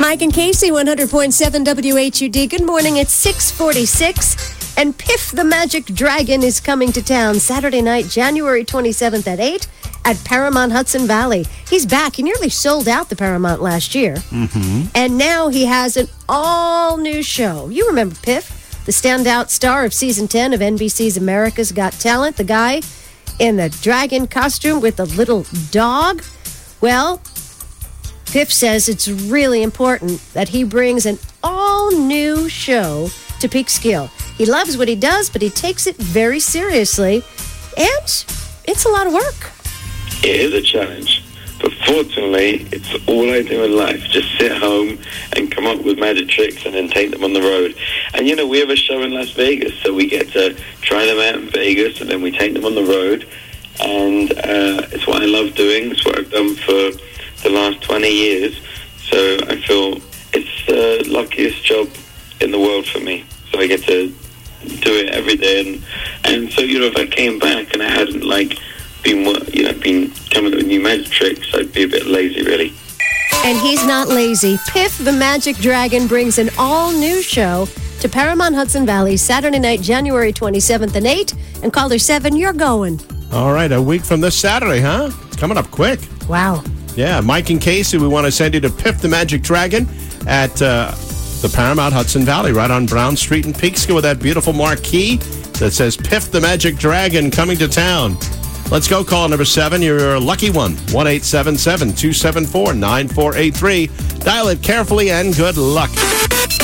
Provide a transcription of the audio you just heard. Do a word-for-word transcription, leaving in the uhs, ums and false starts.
Mike and Casey, one hundred point seven W H U D. Good morning. It's six forty-six, and Piff the Magic Dragon is coming to town Saturday night, January twenty-seventh at eight at Paramount Hudson Valley. He's back. He nearly sold out the Paramount last year. Mm-hmm. And now he has an all-new show. You remember Piff, the standout star of season ten of N B C's America's Got Talent, the guy in the dragon costume with the little dog? Well, Piff says it's really important that he brings an all-new show to Peekskill. He loves what he does, but he takes it very seriously, and it's a lot of work. It is a challenge, but fortunately, it's all I do in life. Just sit home and come up with magic tricks and then take them on the road. And, you know, we have a show in Las Vegas, so we get to try them out in Vegas, and then we take them on the road. And uh, it's what I love doing. It's what I've done for the last twenty years. So I feel it's the luckiest job in the world for me. So I get to do it every day. And, and so, you know, if I came back and I hadn't, like, been, you know, been coming up with new magic tricks, I'd be a bit lazy, really. And he's not lazy. Piff the Magic Dragon brings an all-new show to Paramount Hudson Valley Saturday night, January twenty-seventh at eight. And caller seven, you're going. All right, a week from this Saturday, huh? It's coming up quick. Wow. Yeah, Mike and Casey, we want to send you to Piff the Magic Dragon at uh, the Paramount Hudson Valley, right on Brown Street in Peekskill, with that beautiful marquee that says Piff the Magic Dragon coming to town. Let's go. Call number seven. You're a lucky one. one eight seven seven, two seven four, nine four eight three. Dial it carefully and good luck.